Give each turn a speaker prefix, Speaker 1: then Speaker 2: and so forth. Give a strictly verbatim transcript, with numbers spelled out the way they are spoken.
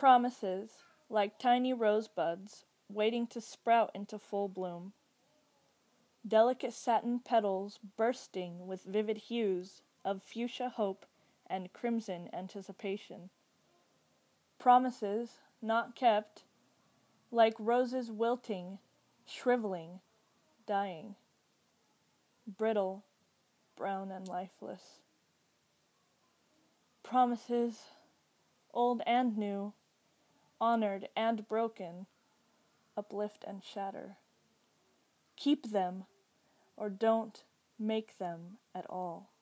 Speaker 1: Promises, like tiny rosebuds, waiting to sprout into full bloom. Delicate satin petals bursting with vivid hues of fuchsia hope and crimson anticipation. Promises not kept, like roses wilting, shriveling, dying. Brittle, brown and lifeless. Promises, old and new, honored and broken, uplift and shatter. Keep them, or don't make them at all.